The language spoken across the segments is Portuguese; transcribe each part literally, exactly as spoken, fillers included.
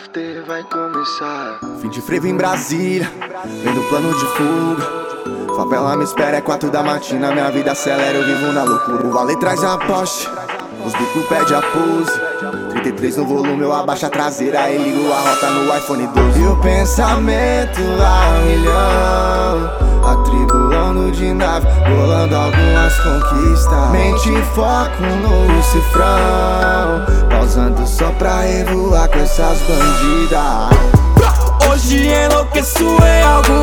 After vai começar. Fim de frevo em Brasília, vendo plano de fuga. Favela me espera, é quatro da matina, minha vida acelera, eu vivo na loucura. O Vale traz a Porsche, os bicos pede a pose. trinta e três no volume, eu abaixo a traseira e ligo a rota no iPhone doze. E o pensamento a milhão, atribulando de nave, rolando algumas conquistas. Mente e foco no cifrão, pausando só pra revoar com essas bandidas. Hoje enlouqueço em algum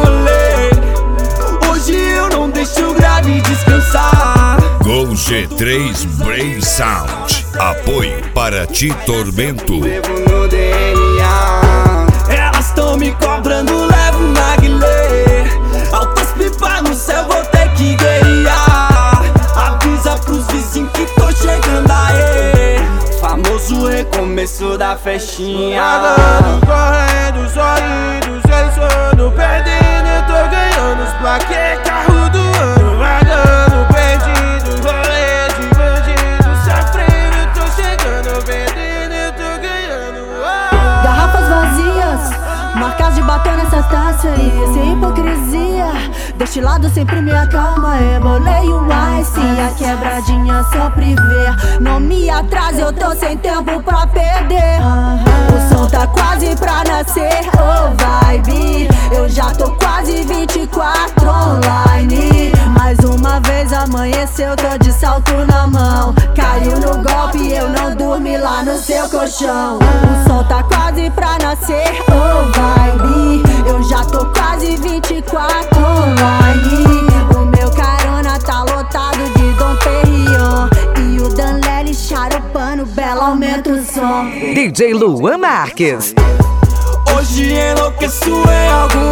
rolê, hoje eu não deixo o grave descansar. Gol G três Brain Sound, apoio para Ti Tormento. Levo no D N A, elas tão me cobrando, levo na guilê. Altas pipas no céu, vou ter que guerrear. Avisa pros vizinhos que tô chegando aí. Famoso recomeço da festinha. Pagando, correndo, sorrindo, selecionando, perdendo, eu tô ganhando os plaquês, carro do ano. Pagando, perdido, rolê de bandido, sofrendo, eu tô chegando, vendendo, eu tô ganhando. Oh. Garrafas vazias, marcas de batom nessa taça aí, sem hipocrisia. Destilado sempre me acalma, rebolei o ice. A quebradinha sempre vê, não me atrasa, eu tô sem tempo pra perder. O som tá quase pra nascer, oh vibe. Eu já tô quase vinte e quatro online. Mais uma vez amanheceu, tô de salto na mão. Caiu no golpe, eu não dormi lá no seu colchão. O som tá quase pra nascer, oh vibe. Eu já tô quase vinte e quatro online. O meu carona tá lotado de Dom Perignon e o Danlele charopando, bela aumenta o som. D J Luan Marques. Hoje enlouqueço em algum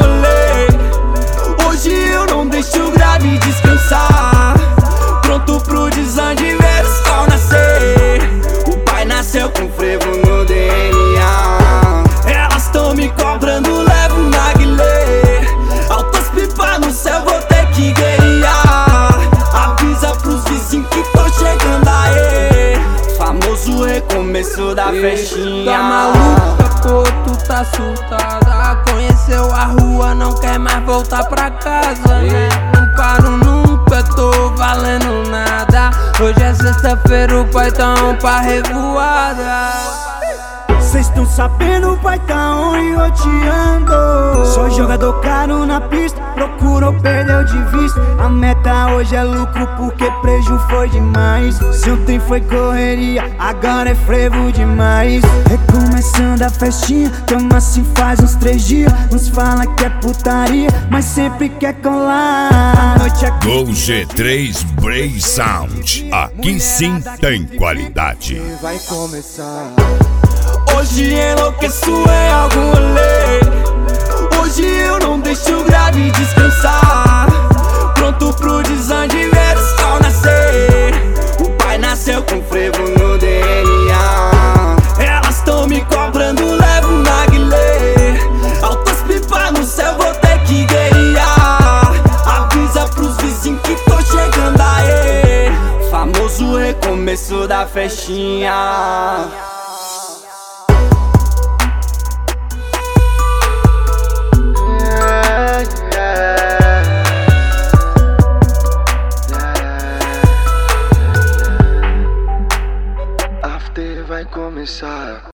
rolê, hoje eu não deixo o grave descansar. Pronto pro desande, ver o sol nascer. O pai nasceu com frevo no D N A, elas tão me cobrando, levo na guilê. Altas pipas no céu, vou ter que guerrear. Avisa pros vizinhos que tô chegando aí. Famoso recomeço da festinha. Tá maluca, pô, tu tá surtada. Conheceu a rua, não quer mais voltar pra casa, né? Não paro nunca, tô valendo nada. Hoje é sexta-feira, o pai tá on pra revoada. Cês tão sabendo, o pai tá on e roteando. Só jogador caro na pista, procurou, perdeu de vista. A meta hoje é lucro porque preju foi demais. Se ontem foi correria, agora é frevo demais. Recomeçando a festinha, tamo assim faz uns três dias. Uns fala que é putaria, mas sempre quer colar. A noite aqui Gol G três Brain Sound, aqui sim tem qualidade. Vai começar. Hoje enlouqueço em algum rolê, hoje eu não deixo o grave descansar. Pronto pro desande, ver o sol nascer. O pai nasceu com frevo no D N A, elas tão me cobrando, levo na guilê. Altas pipas no céu, vou ter que guerrear. Avisa pros vizinhos que tô chegando aí. Famoso recomeço da festinha. After vai começar.